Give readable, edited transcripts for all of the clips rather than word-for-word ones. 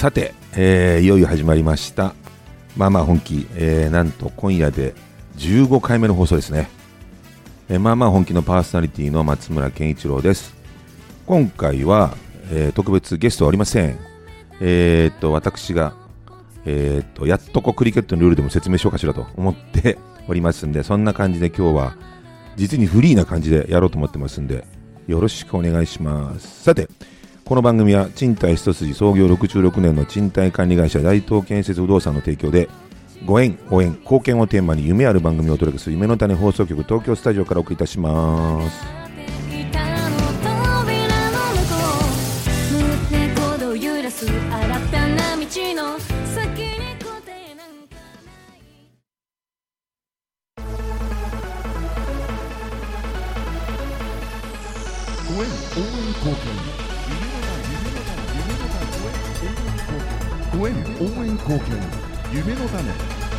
さて、いよいよ始まりましたまあまあ本気、なんと今夜で15回目の放送ですね。まあまあ本気のパーソナリティの松村健一郎です。今回は、特別ゲストはおりません。私が、やっとクリケットのルールでも説明しようかしらと思っておりますんで、そんな感じで今日は実にフリーな感じでやろうと思ってますんで、よろしくお願いします。さて、この番組は賃貸一筋創業66年の賃貸管理会社大東建設不動産の提供でご縁、応援、貢献をテーマに夢ある番組をお届けする夢の種放送局東京スタジオからお送りいたします。 ご縁応援貢献夢の種。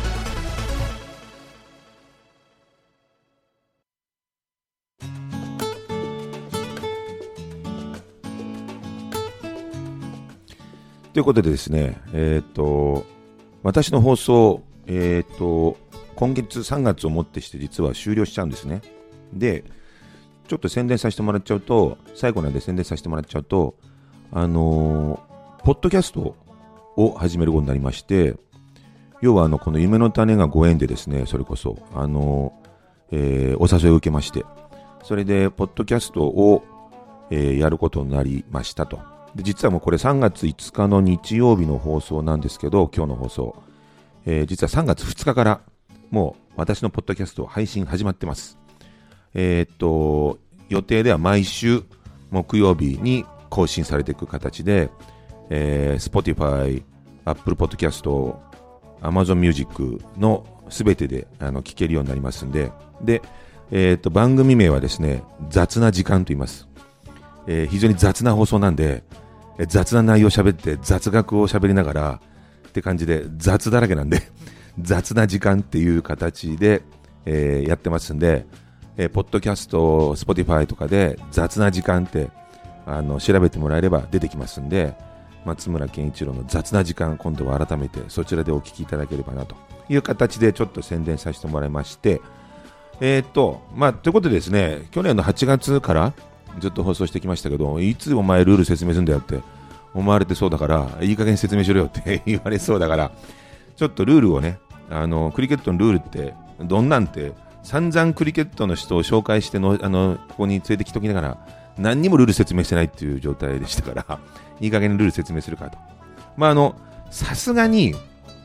ということでですね、私の放送、今月3月をもってして実は終了しちゃうんですね。で、ちょっと宣伝させてもらっちゃうと、最後なんで宣伝させてもらっちゃうと、ポッドキャストを始めることになりまして、要はこの夢の種がご縁でですね、それこそお誘いを受けまして、それでポッドキャストを、やることになりましたと。で、実はもうこれ3月5日の日曜日の放送なんですけど、今日の放送、実は3月2日からもう私のポッドキャスト配信始まってます。予定では毎週木曜日に更新されていく形で、Spotify、Apple Podcast、Amazon Music のすべてで聞けるようになりますんで、で、番組名はですね、雑な時間と言います。非常に雑な放送なんで、雑な内容を喋って雑学を喋りながらって感じで雑だらけなんで雑な時間っていう形で、やってますんで、ポッドキャスト、Spotify とかで雑な時間って調べてもらえれば出てきますんで、松村健一郎の雑な時間、今度は改めてそちらでお聞きいただければなという形でちょっと宣伝させてもらいまして、ということでですね、去年の8月からずっと放送してきましたけど、いつお前ルール説明するんだよって思われてそうだから、いい加減説明しろよって言われそうだから、ちょっとルールをね、クリケットのルールってどんなんて散々クリケットの人を紹介してここに連れてきときながら何にもルール説明してないっていう状態でしたから、いい加減にルール説明するかと。さすがに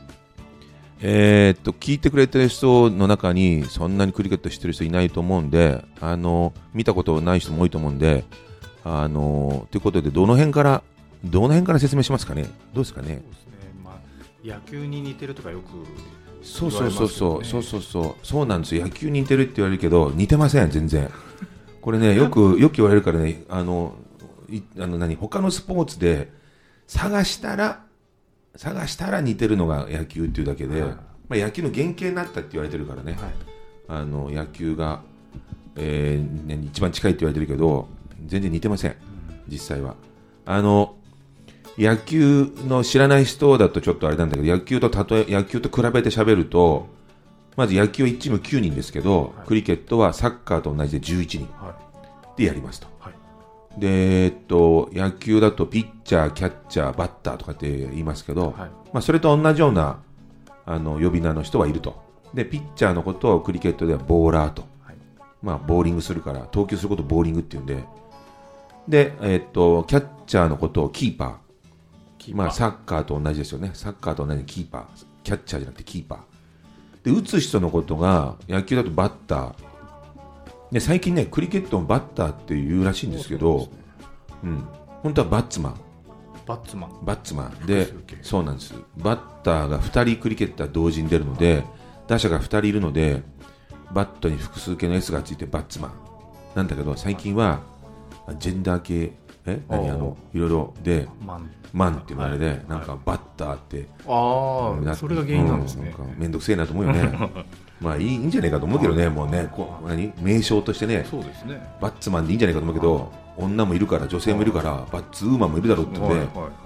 聞いてくれてる人の中にそんなにクリケット知ってる人いないと思うんで、見たことない人も多いと思うんで、ということでどの辺から説明しますかね。どうですかね。そうですね、 野球に似てるとかよく言われますよね。そうなんですよ。野球に似てるって言われるけど似てません、全然。これね、よく言われるからね、他のスポーツで探したら似てるのが野球っていうだけで、野球の原型になったって言われてるからね、野球が、一番近いって言われてるけど全然似てません、実際は。野球の知らない人だとちょっとあれなんだけど、野球と比べて喋ると、まず野球は1チーム9人ですけど、クリケットはサッカーと同じで11人でやりますと。で、野球だとピッチャー、キャッチャー、バッターとかって言いますけど、それと同じような呼び名の人はいると。で、ピッチャーのことをクリケットではボーラーと、ボーリングするから投球することをボーリングって言うんで、で、キャッチャーのことをキーパー、サッカーと同じですよね。サッカーと同じキーパー、キャッチャーじゃなくてキーパーで、打つ人のことが野球だとバッターで、最近ね、クリケットのバッターって言うらしいんですけど、本当はバッツマンで、そうなんです。バッターが2人クリケッター同時に出るので、打者が2人いるので、バットに複数形の S がついてバッツマンなんだけど、最近はジェンダー系いろいろでマンっていうのあれで、なんかバッターってそれが原因なんですね。 めんどくせえなと思うよねいいんじゃないかと思うけどね、もうね、名称としてね、 そうですね、 バッツマンでいいんじゃないかと思うけど、女もいるから、女性もいるから、バッツウーマンもいるだろうってので、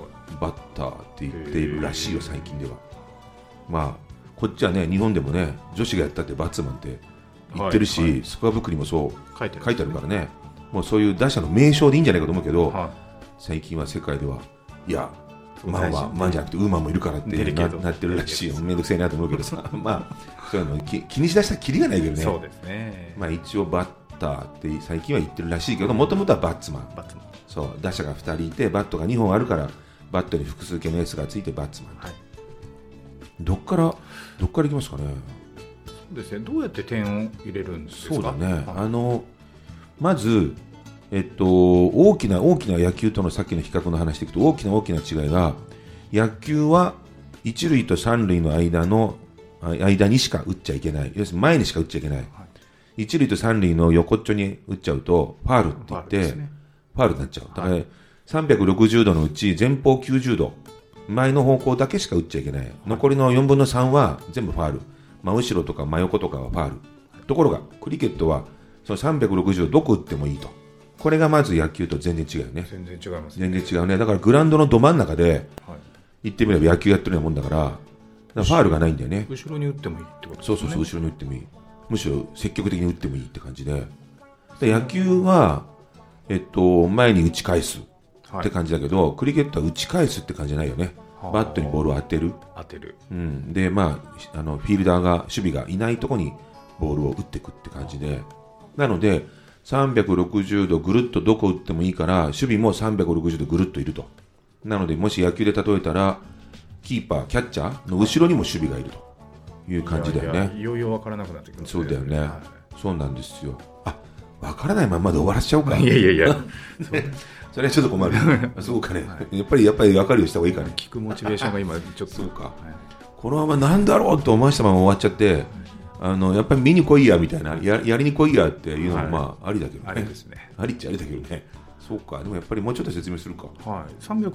バッターって言っているらしいよ最近では。まあこっちはね日本でもね女子がやったってバッツマンって言ってるし、はいはい、スコアブックにもそう書いてあるからね、もうそういう打者の名称でいいんじゃないかと思うけど、はい、最近は世界ではいやマンはマンじゃなくてウーマンもいるからって なってるらしいよ。めんどくせえなと思うけどさまあそういうの気にしだしたらキリがないけどね。 そうですね。 まあ一応バッターって最近は言ってるらしいけど、もともとはバッツマン。そう打者が2人いてバットが2本あるからバットに複数形の S がついてバッツマン、はい、どっからいきますかね。 そうですね。どうやって点を入れるんですか。 そうだね、はい、まず大きな野球とのさっきの比較の話でいくと大きな違いが、野球は一塁と三塁の間にしか打っちゃいけない、要するに前にしか打っちゃいけない、はい、一塁と三塁の横っちょに打っちゃうとファールって言って、ファールになっちゃう。だから、はい、360度のうち前方90度前の方向だけしか打っちゃいけない、はい、残りの4分の3は全部ファール、真後ろとか真横とかはファール、ところがクリケットはその360度どこ打ってもいいと。これがまず野球と全然違うよね。 全然違いますね。 全然違うね。だからグラウンドのど真ん中で、はい、言ってみれば野球やってるようなもんだから、ファールがないんだよね。 後ろに打ってもいいってことですね。 そう後ろに打ってもいい。むしろ積極的に打ってもいいって感じで。野球は、前に打ち返すって感じだけど、クリケットは打ち返すって感じじゃないよね。バットにボールを当てる。うん。で、まあ、フィールダーが、守備がいないところにボールを打っていくって感じで。なので、360度ぐるっとどこ打ってもいいから、守備も360度ぐるっといると。なので、もし野球で例えたら、キーパー、キャッチャーの後ろにも守備がいるという感じだよね。 いよいよ分からなくなってくるんですね。そうだよね、はい。そうなんですよ。あ、分からないままで終わらせちゃおうか。 いやそれはちょっと困る。そうかね。はい、やっぱり分かるようにした方がいいかね。 聞くモチベーションが今ちょっと。 そうか。はい、このままなんだろうと思わせたまま終わっちゃって、やっぱり見に来いやみたいな、やりに来いやっていうのもまあありだけどね。 ありですね。 ありっちゃありだけどね。そうか。でもやっぱりもうちょっと説明するか。 はい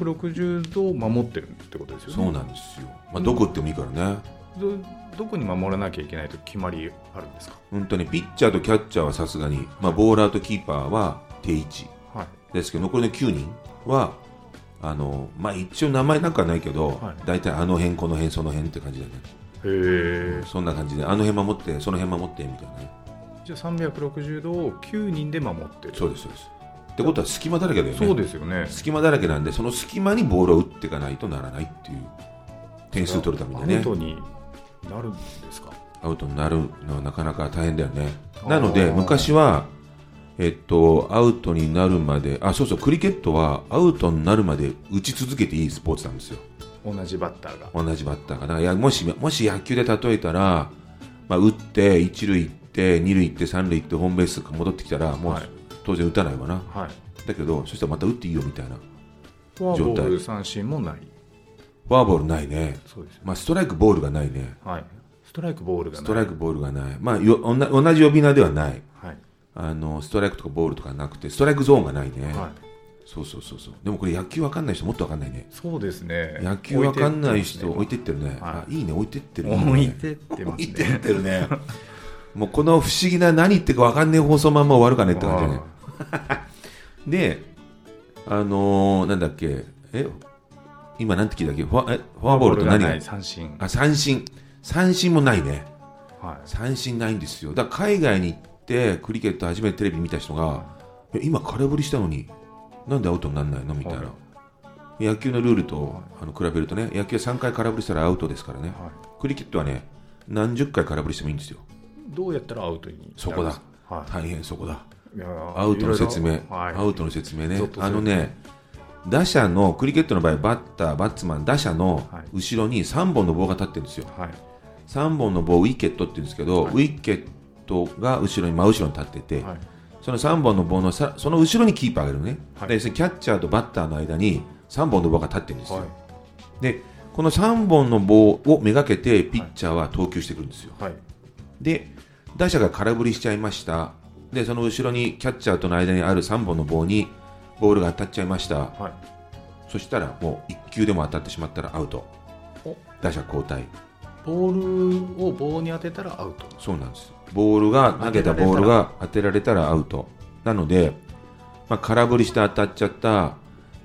。360度守ってるってことですよね。 そうなんですよ。まあどこ打ってもいいからね。 どこに守らなきゃいけないと決まりあるんですか。 本当にピッチャーとキャッチャーはさすがに、まあボーラーとキーパーは定位置。はい。ですけど残りの9人はまあ一応名前なんかないけど、はい、大体あの辺この辺その辺って感じだね。 へえ。 そんな感じであの辺守ってその辺守ってみたいなね。 じゃあ360度を9人で守ってる。 そうですってことは隙間だらけだよね。 そうですよね。 隙間だらけなんでその隙間にボールを打っていかないとならないっていう点数取るためにね。 アウトになるんですか。 アウトになるのはなかなか大変だよね。なので昔はアウトになるまでそうクリケットはアウトになるまで打ち続けていいスポーツなんですよ。 同じバッターがだからもし野球で例えたら、まあ、打って一塁行って二塁行って三塁行ってホームベース戻ってきたらもう、はい、当然打たないわな、はい、だけどそしたらまた打っていいよみたいなフォアボール三振もない。 フォアボールないね。 そうですね。 まあ、ストライクボールがないね。 はい。ストライクボールがない。まあ、同じ呼び名ではない、はい、ストライクとかボールとかなくてストライクゾーンがないね、はい、そうでもこれ野球わかんない人もっとわかんないね。 そうですね。 野球わかんない人置いてってるね。はい、いいね、置いてってる、ね、 置いてってますね。置いてってるねもうこの不思議な何言ってるかわかんない放送まんま終わるかねって感じだねでなんだっけ今なんて聞いたっけフォアボールと何が三振もないね、はい、三振ないんですよ。だから海外に行ってクリケット初めてテレビ見た人が今空振りしたのになんでアウトにならないのみたいな、はい、野球のルールと、比べるとね、野球は3回空振りしたらアウトですからね、はい、クリケットはね何十回空振りしてもいいんですよ。 どうやったらアウトになるんですか。そこだ、はい、大変そこだ。 アウトの説明、はい、アウトの説明ね。打者のクリケットの場合バッツマン打者の後ろに3本の棒が立ってるんですよ、はい、3本の棒ウィケットって言うんですけど、はい、ウィケットが後ろに真後ろに立ってて、はい、その3本の棒のその後ろにキーパーがいるのね、はい、でキャッチャーとバッターの間に3本の棒が立ってるんですよ、はい、でこの3本の棒をめがけてピッチャーは投球してくるんですよ、はい、で打者が空振りしちゃいました。でその後ろにキャッチャーとの間にある3本の棒にボールが当たっちゃいました、はい、そしたらもう1球でも当たってしまったらアウト。打者交代。 ボールを棒に当てたらアウト。 そうなんです。ボールが投げたボールが当てられたらアウトなので、空振りして当たっちゃった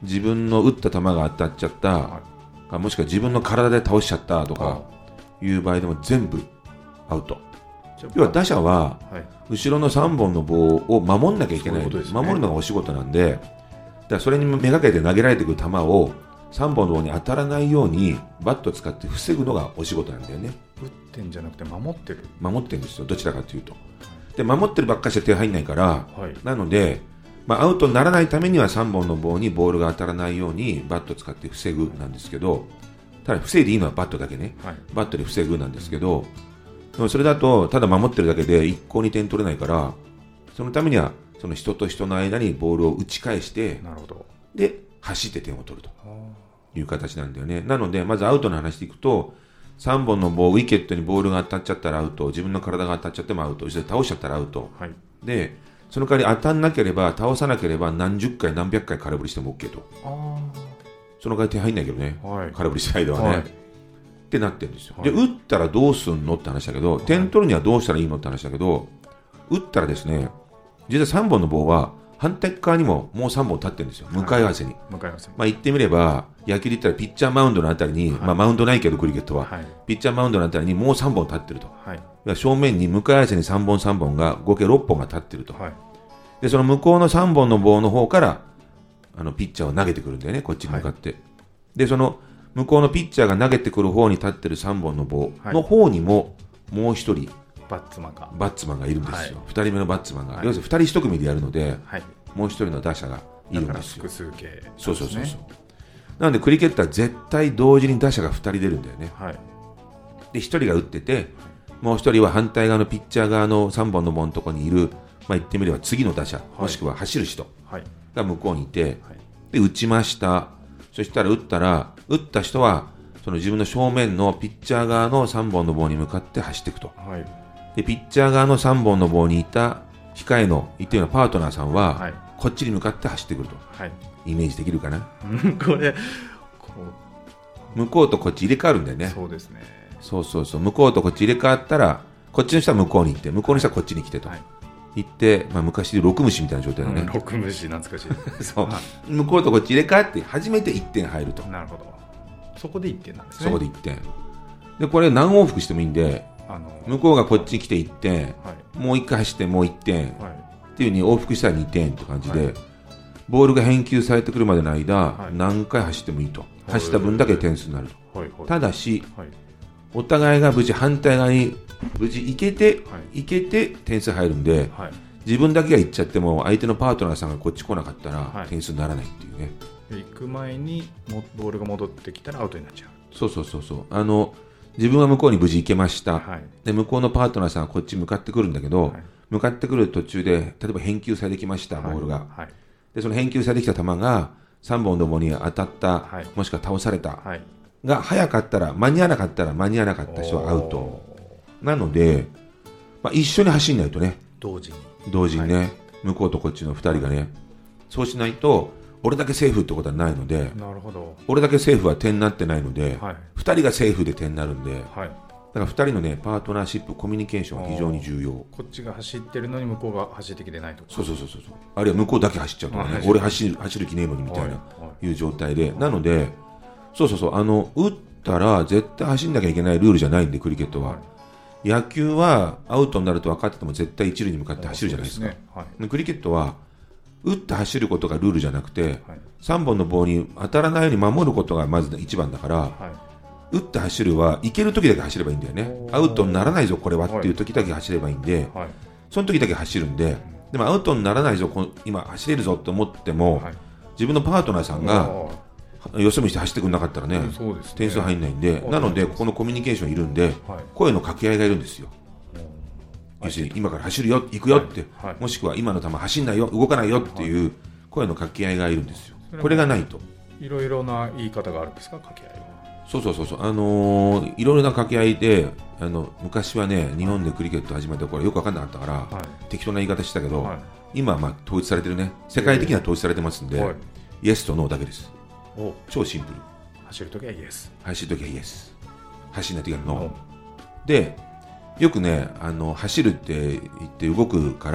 自分の打った球が当たっちゃった、 はもしくは自分の体で倒しちゃったとかいう場合でも全部アウト。要は打者は後ろの3本の棒を守んなきゃいけない、守るのがお仕事なんで、だからそれにめがけて投げられてくる球を3本の棒に当たらないようにバットを使って防ぐのがお仕事なんだよね。 打ってんじゃなくて守ってるんですよ、どちらかというと。で守ってるばっかりして手入んないから、なので、アウトにならないためには3本の棒にボールが当たらないようにバットを使って防ぐなんですけど、ただ防いでいいのはバットだけね、バットで防ぐなんですけど、でもそれだとただ守ってるだけで一向に点取れないから、そのためにはその人と人の間にボールを打ち返して、で走って点を取るという形なんだよね。なのでまずアウトの話でいくと、3本の棒、ウィケットにボールが当たっちゃったらアウト、自分の体が当たっちゃってもアウト、そして倒しちゃったらアウト、でその代わり当たんなければ倒さなければ何十回何百回空振りしても OK と。その代わり手入んないけどね、空振りした間はね、ってなってるんですよ。で打ったらどうすんのって話だけど、点取るにはどうしたらいいのって話だけど、打ったらですね、実は3本の棒は反対側にももう3本立ってるんですよ、向かい合わせに。言ってみれば野球で言ったらピッチャーマウンドのあたりに、マウンドないけどクリケットは、ピッチャーマウンドのあたりにもう3本立ってると、正面に向かい合わせに3本3本が合計6本が立ってると、でその向こうの3本の棒の方からピッチャーを投げてくるんだよね、こっちに向かって、でその向こうのピッチャーが投げてくる方に立ってる3本の棒の方にももう1人バッツマンがいるんですよ、2人目のバッツマンが、要するに2人1組でやるので、もう1人の打者がいるんですよ。 複数形、 そうなのでクリケットは絶対同時に打者が2人出るんだよね、で1人が打ってて、もう1人は反対側のピッチャー側の3本の棒のところにいる、言ってみれば次の打者、もしくは走る人が向こうにいて、で打ちました。そしたら打った人はその自分の正面のピッチャー側の3本の棒に向かって走っていくと、でピッチャー側の3本の棒にいた控えの言ってるようなパートナーさんは、こっちに向かって走ってくると、イメージできるかなこれ向こうとこっち入れ替わるんだよね。 そうですね。 そう向こうとこっち入れ替わったら、こっちの人は向こうに行って、向こうの人はこっちに来てと、行って、昔で6虫みたいな状態だね。 6虫懐かしいそう、向こうとこっち入れ替わって初めて1点入ると。 なるほど。そこで1点なんですね。 そこで1点で、これ何往復してもいいんで、向こうがこっちに来て1点、もう1回走ってもう1点、っていう風に往復したら2点って感じで、ボールが返球されてくるまでの間、何回走ってもいいと、走った分だけ点数になると、ただし、お互いが無事反対側に無事行けて点数入るんで、自分だけが行っちゃっても相手のパートナーさんがこっち来なかったら点数にならないっていうね。 行く前にボールが戻ってきたらアウトになっちゃう。 そう自分は向こうに無事行けました、で向こうのパートナーさんはこっち向かってくるんだけど、向かってくる途中で例えば返球されてきました、ボールが、でその返球されてきた球が3本の棒に当たった、もしくは倒された、が早かったら間に合わなかった人はアウトなので、一緒に走んないとね、同時にね、向こうとこっちの2人がね、そうしないと俺だけセーフってことはないので、俺だけセーフは点になってないので、2人がセーフで点になるんで、だから2人のねパートナーシップ、コミュニケーションは非常に重要。 こっちが走ってるのに向こうが走ってきてないとか、 あるいは向こうだけ走っちゃうとかね、俺走る気ねえのにみたいな、いう状態で、なので打ったら絶対走んなきゃいけないルールじゃないんで、クリケットは、野球はアウトになると分かってても絶対一塁に向かって走るじゃないですか。クリケットは打って走ることがルールじゃなくて、3本の棒に当たらないように守ることがまず一番だから、打って走るは行ける時だけ走ればいいんだよね。アウトにならないぞこれはっていう時だけ走ればいいんで、その時だけ走るんで、でもアウトにならないぞ今走れるぞと思っても、自分のパートナーさんがよそ見して走ってくれなかったらね、点数入んないんで、なのでここのコミュニケーションいるんで、声の掛け合いがいるんですよ。要するに今から走るよ、行くよって、もしくは今の球走んないよ、動かないよっていう声の掛け合いがいるんですよ。これがないといろいろな言い方があるんですか、掛け合いは。 いろいろな掛け合いで、昔はね、日本でクリケット始めた頃よく分かんなかったから、適当な言い方してたけど、今は統一されてるね、世界的には統一されてますんで、イエスとノーだけです。超シンプル。 走るときはイエス、 走るときはイエス、走んないときはノーで、よくね走るって言って動くから、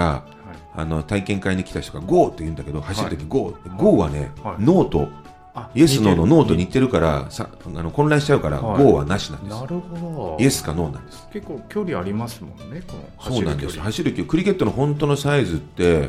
体験会に来た人がゴーって言うんだけど、走るときゴー、ゴーはね、 はいノーとイエスノーのノーと似てるから混乱しちゃうから、 はいゴーはなしなんです。 なるほど。 イエスかノーなんです。 結構距離ありますもんね、この走る距離。 そうなんです。走る距離、クリケットの本当のサイズって、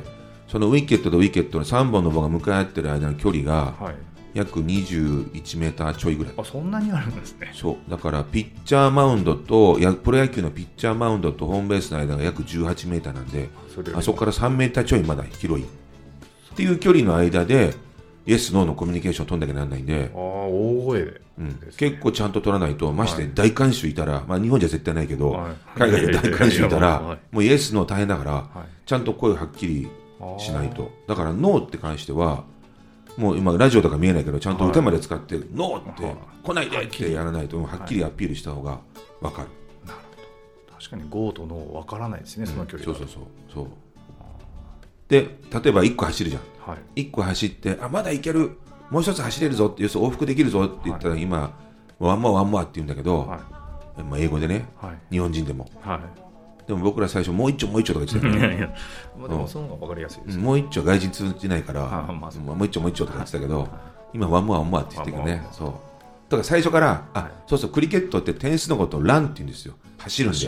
そのウィケットとウィケットの3本の棒が向かい合ってる間の距離がはい、 約21メーターちょいぐらい。 あ、そんなにあるんですね。 そうだからピッチャーマウンドとプロ野球のピッチャーマウンドとホームベースの間が約18メーターなんで、そこから3メーターちょいまだ広いっていう距離の間でイエスノーのコミュニケーションを取んなきゃならないんで、 大声で、 結構ちゃんと取らないと、まして大観衆いたら、まあ、日本じゃ絶対ないけど、 はい海外で大観衆いたはいらもうイエスノー大変だから、 はいちゃんと声をはっきりしないと。だからノーって関してはもう今ラジオとか見えないけどちゃんと歌まで使って、ノーって、 はい来ないでってやらないとはっきりアピールした方が分かる。 なるほど。確かにゴーとノー分からないですね、その距離は。 そうで、例えば1個走るじゃん、 はい、 1個走ってまだいける、もう一つ走れるぞって、要するに往復できるぞって言ったら、今ワンモアワンモアって言うんだけど、まあ、英語でね、日本人でも、でも僕ら最初もう一丁もう一丁とか言ってたからいやまあでもその方が分かりやすいです、 もう一丁外人通じないから、 まあもう一丁もう一丁とか言ってたけど、今ワンモアワンモアって言ってるけどね。そうだから最初から、そうそうクリケットって点数のことをランって言うんですよ。走るんで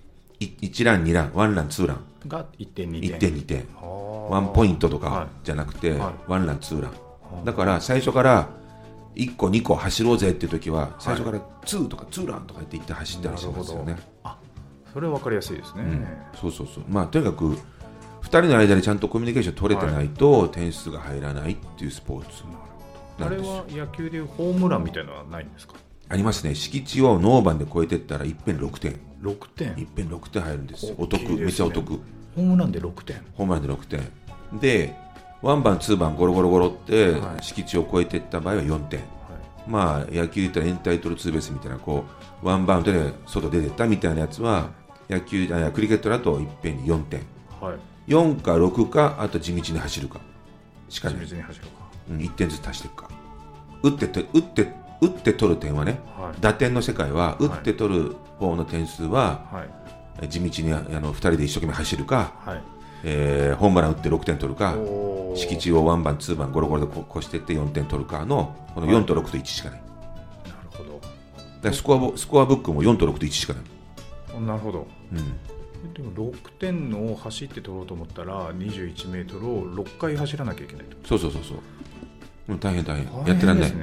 1ラン2ラン1ラン2ランが1点2点 1点2点1ポイントとかじゃなくて、1ラン2ランだから最初から1個2個走ろうぜっていう時は最初から2とか2ランとか言って走ったりしますよね。 それは分かりやすいですね、 そうまあとにかく2人の間でちゃんとコミュニケーション取れてないと点数が入らないっていうスポーツなんです。 あれは野球でいうホームランみたいなのはないんですか？ ありますね。敷地をノーバンで超えていったら一遍6点 6点一遍6点入るんですよ。お得、めっちゃお得。 ホームランで6点ホームランで6点で1番2番ゴロゴロゴロって敷地を超えていった場合は4点、まあ野球で言ったらエンタイトルツーベースみたいなこうワンバウンドで外出てったみたいなやつはクリケットだといっぺんに4点、4か6かあと地道に走るかしかない。 地道に走るか、 1点ずつ足していくか。打って取る点はね、打点の世界は打って取る方の点数は、地道に2人で一生懸命走るか、ホームラン打って6点取るか、敷地を1番2番ゴロゴロで越していって4点取るかのこの4と6と1しかない。 なるほど。 だからスコアブックも4と6と1しかない。 なるほど、でも6点のを走って取ろうと思ったら21メートルを6回走らなきゃいけないと。 そう大変やってらんない。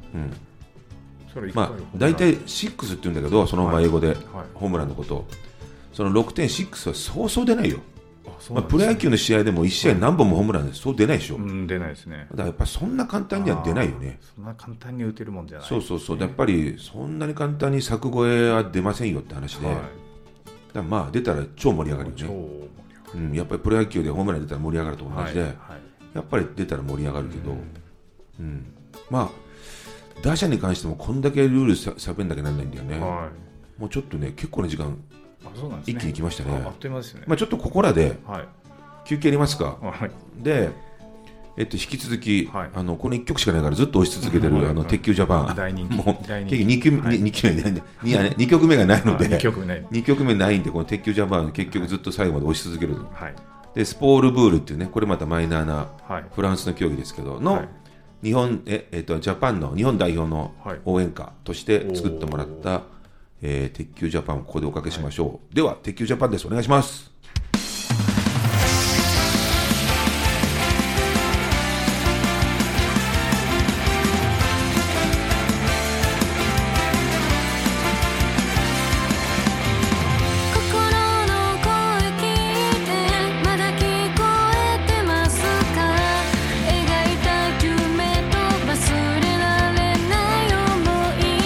まあ大体6って言うんだけど、そのまま英語でホームランのことを、その6点6はそうそう出ないよ。プロ野球の試合でも1試合何本もホームランでそう出ないでしょ。 出ないですね。 だからやっぱりそんな簡単には出ないよね。 そんな簡単に打てるもんじゃない。 やっぱりそんなに簡単に柵越えは出ませんよって話で、だからまあ出たら超盛り上がるよね。やっぱりプロ野球でホームラン出たら盛り上がると同じで、やっぱり出たら盛り上がるけど、まあ打者に関してもこんだけルール喋んなきゃなんないんだよね。もうちょっとね、結構な時間一気に来ましたね。 あっという間ですね。 まあちょっとここらで休憩やりますか。で、引き続きこの1曲しかないからずっと押し続けてる鉄球ジャパン、 大人気。 もう2曲目がないので、2曲目ないんでこの鉄球ジャパン結局ずっと最後まで押し続ける。でスポールブールっていうね、これまたマイナーなフランスの競技ですけどの日本ジャパンの日本代表の応援歌として作ってもらった鉄球ジャパンをここでおかけしましょう。では鉄球ジャパンです。お願いします。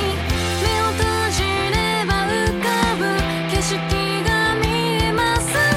景色が見えます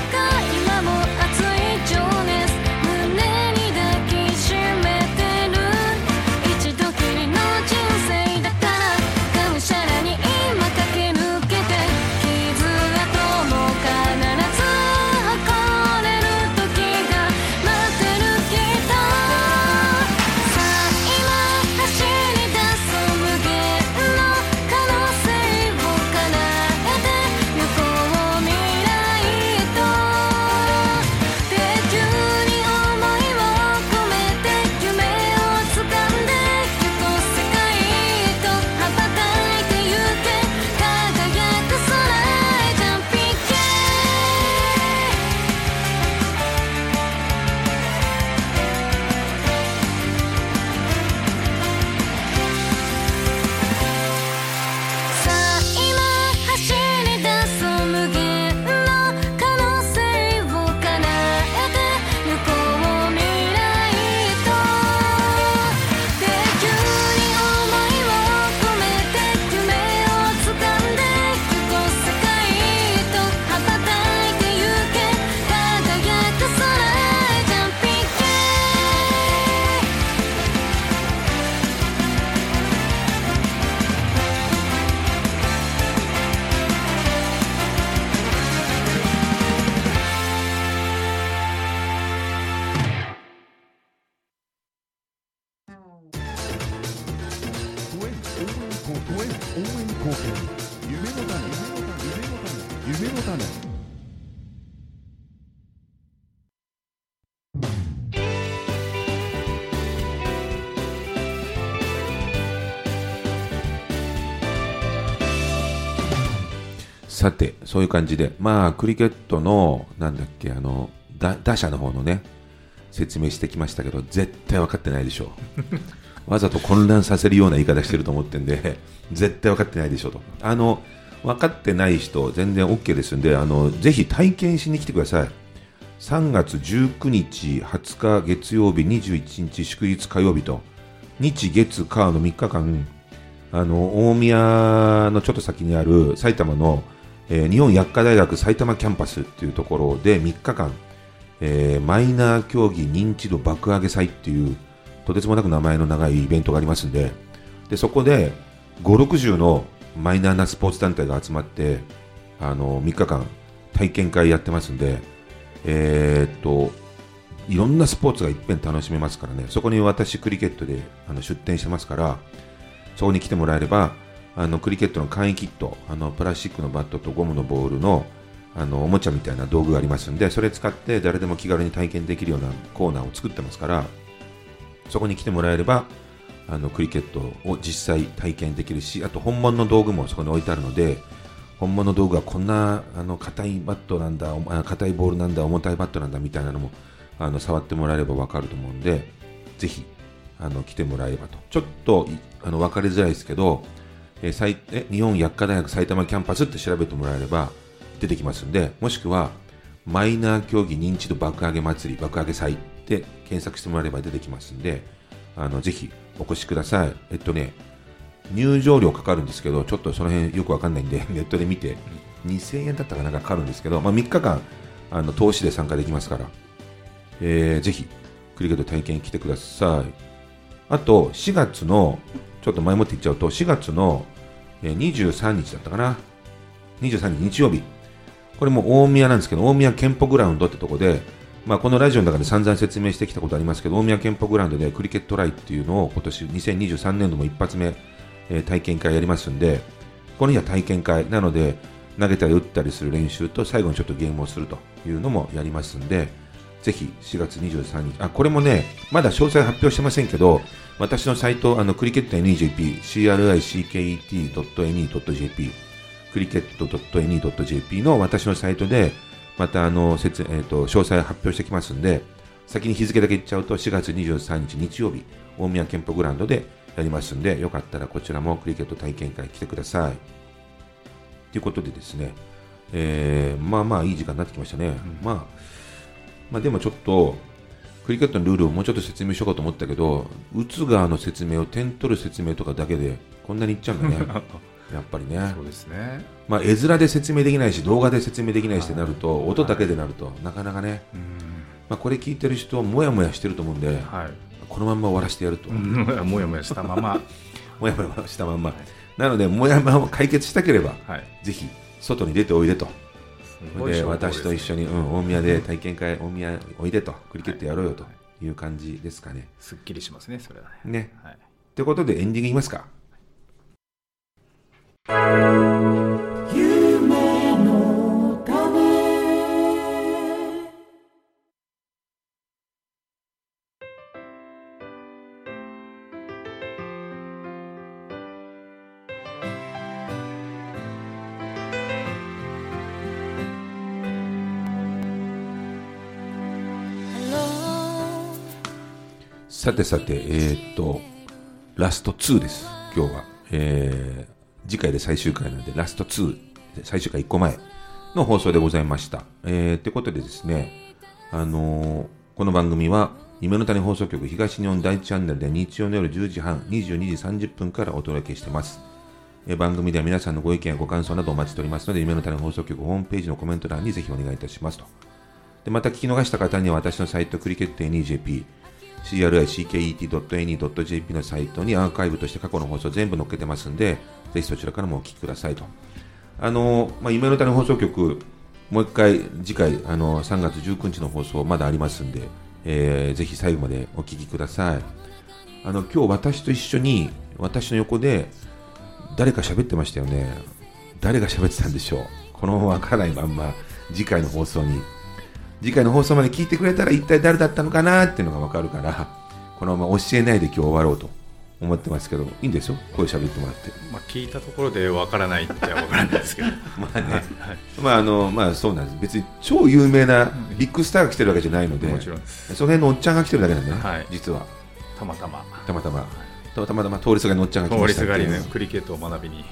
応援貢献夢の種夢の種さて、そういう感じで、まあ、クリケットの、なんだっけ、打者の方のね、説明してきましたけど、絶対分かってないでしょう。わざと混乱させるような言い方してると思ってんで、絶対分かってないでしょうと。分かってない人、全然 OK ですんで、ぜひ体験しに来てください。3月19日、20日月曜日、21日祝日火曜日と、日月火の3日間、大宮のちょっと先にある埼玉の日本薬科大学埼玉キャンパスっていうところで3日間、マイナー競技認知度爆上げ祭っていうとてつもなく名前の長いイベントがありますんで、そこで5、60のマイナーなスポーツ団体が集まって3日間体験会やってますんで、いろんなスポーツがいっぺん楽しめますからね。そこに私クリケットで出展してますから、そこに来てもらえればクリケットの簡易キット、プラスチックのバットとゴムのボールのおもちゃみたいな道具がありますんで、それ使って誰でも気軽に体験できるようなコーナーを作ってますから、そこに来てもらえればクリケットを実際体験できるし、あと本物の道具もそこに置いてあるので、本物の道具はこんな硬いバットなんだ、硬いボールなんだ、重たいバットなんだみたいなのも触ってもらえれば分かると思うんで、ぜひ来てもらえればと。ちょっと分かりづらいですけど、日本薬科大学埼玉キャンパスって調べてもらえれば出てきますんで、もしくはマイナー競技認知度爆上げ祭り爆上げ祭で検索してもらえれば出てきますんで、ぜひお越しください。入場料かかるんですけど、ちょっとその辺よくわかんないんでネットで見て2000円だったかなんかかかるんですけど、3日間投資で参加できますから、ぜひクリケット体験来てください。あと4月のちょっと前もって言っちゃうと、4月の23日だったかな、23日日曜日、これも大宮なんですけど、大宮健保グラウンドってとこで、このラジオの中で散々説明してきたことありますけど、大宮健保グラウンドでクリケットライっていうのを今年2023年度も一発目、体験会やりますんで、この日は体験会なので、投げたり打ったりする練習と最後にちょっとゲームをするというのもやりますんで、ぜひ4月23日、これもね、まだ詳細発表してませんけど、私のサイト、クリケット NEJP、cricket.ne.jp、クリケット .ne.jp の私のサイトで、また詳細発表してきますんで、先に日付だけ言っちゃうと、4月23日日曜日、大宮健保グラウンドでやりますんで、よかったらこちらもクリケット体験会来てください。ということでですね、いい時間になってきましたね。でもちょっと、クリケットのルールをもうちょっと説明しようかと思ったけど、打つ側の説明を点取る説明とかだけでこんなにいっちゃうんだねやっぱりね。 そうですね。 絵面で説明できないし、動画で説明できないしってなると、音だけでなるとなかなかね、これ聞いてる人もやもやしてると思うんで、このまんま終わらせてやるともやもやしたままもやもやしたまんま、なのでもやもやを解決したければ、ぜひ外に出ておいでと。で私と一緒に、大宮で体験会、大宮おいでと、クリケットやろうよという感じですかね。 すっきりしますね、それはね。ということでエンディングいきますか。夢の種。さてさて、ラスト2です、今日は。次回で最終回なので、ラスト2、最終回1個前の放送でございました。ということでですね、この番組は、夢の種放送局東日本第一チャンネルで日曜の夜10時半、22時30分からお届けしています。番組では皆さんのご意見やご感想などお待ちしておりますので、夢の種放送局ホームページのコメント欄にぜひお願いいたしますと。で、また聞き逃した方には私のサイトクリケット NEJP、cricket.ne.jp のサイトにアーカイブとして過去の放送全部載っけてますんで、ぜひそちらからもお聞きくださいと。夢の種放送局、もう一回次回3月19日の放送まだありますんで、ぜひ最後までお聞きください。今日私と一緒に、私の横で誰か喋ってましたよね。誰が喋ってたんでしょう。このままわからないまんま次回の放送まで聞いてくれたら一体誰だったのかなっていうのがわかるから、このまま教えないで今日終わろうと思ってますけど、いいんですよ、声喋ってもらって。 聞いたところでわからないってわからないですけどまあね、はい、そうなんです。別に超有名なビッグスターが来てるわけじゃないので、 もちろんです。 その辺のおっちゃんが来てるだけなんでね、 はい、 実はたまたま通りすがりのおっちゃんが来ましたっていう。 通りすがりのクリケットを学びに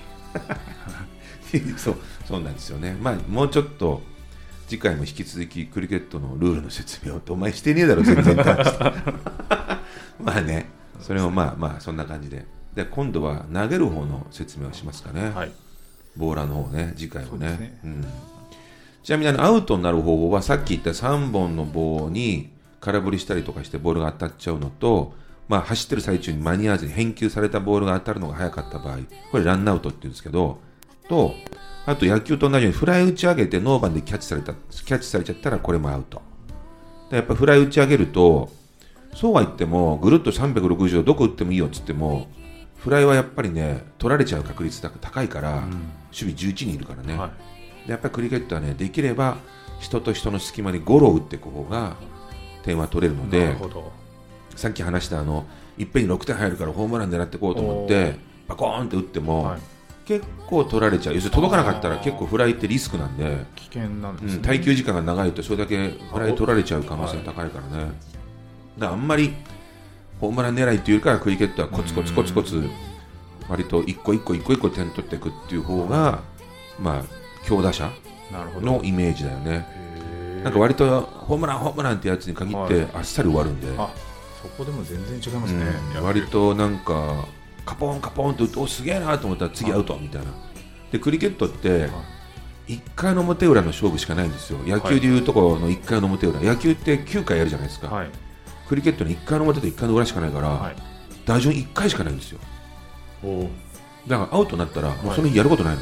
そうなんですよね。もうちょっと次回も引き続きクリケットのルールの説明をお前してねえだろ全然まあね、それをそんな感じで、今度は投げる方の説明をしますかね、はい、ボーラーの方ね、次回はね、ちなみにアウトになる方法はさっき言った3本の棒に空振りしたりとかしてボールが当たっちゃうのと、走ってる最中に間に合わずに返球されたボールが当たるのが早かった場合、これランアウトって言うんですけど、あと野球と同じようにフライ打ち上げてノーバンでキャッチされちゃったらこれもアウト。やっぱフライ打ち上げると、そうは言ってもぐるっと360度どこ打ってもいいよっつっても、フライはやっぱりね取られちゃう確率高いから、守備11人いるからね、はい、でやっぱりクリケットはね、できれば人と人の隙間にゴロを打っていく方が点は取れるので、さっき話したいっぺんに6点入るからホームラン狙っていこうと思ってバコーンって打っても、はい、結構取られちゃう。要するに届かなかったら結構フライってリスクなんで、 危険なんですね。 耐久時間が長いとそれだけフライ取られちゃう可能性が高いからね。だからあんまりホームラン狙いっていうからクリケットはコツコツ割と一個一個点取っていくっていう方が強打者のイメージだよね。なんか割とホームランってやつに限ってあっさり終わるんで、 そこでも全然違いますね。 割となんかカポンと打ってすげえなと思ったら次アウトみたいな。でクリケットって1回の表裏の勝負しかないんですよ。野球でいうところの1回の表裏、野球って9回やるじゃないですか、はい、クリケットに1回の表と1回の裏しかないから、はい、打順1回しかないんですよ。だからアウトになったらもうその日やることないの、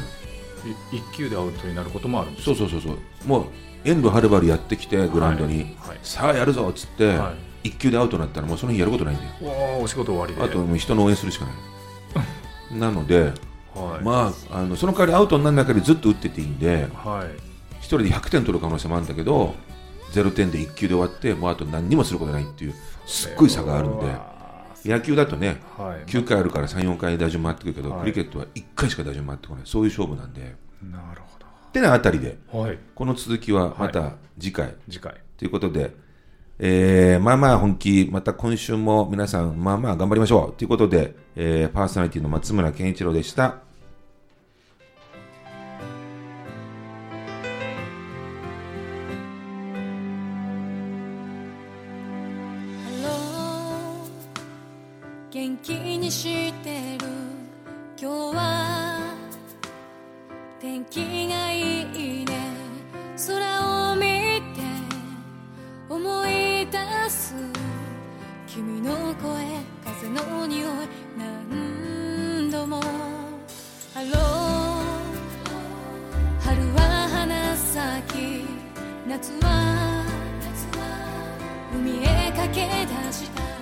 1球でアウトになることもあるんです。 そうもう遠路はるばるやってきてグラウンドに、さあやるぞっつって、1球でアウトになったらもうその日やることないんだよ。 お仕事終わりで、 あともう人の応援するしかないなので、その代わりアウトになる中でずっと打ってていいんで、1人で100点取る可能性もあるんだけど、0点で1球で終わってもうあと何にもすることないっていうすっごい差があるんで、野球だとね、9回あるから 3,4 回打順回ってくるけど、クリケットは1回しか打順回ってこない、そういう勝負なんで。 なるほど。 ってなあたりで、この続きはまた次回ということで、本気、また今週も皆さん頑張りましょうということで、パーソナリティの松村健一郎でした。 元気にしてる今日は天気がいいね、空を見て思い出す君の声、風の匂い、何度もハロー、春は花咲き、夏は海へ駆け出した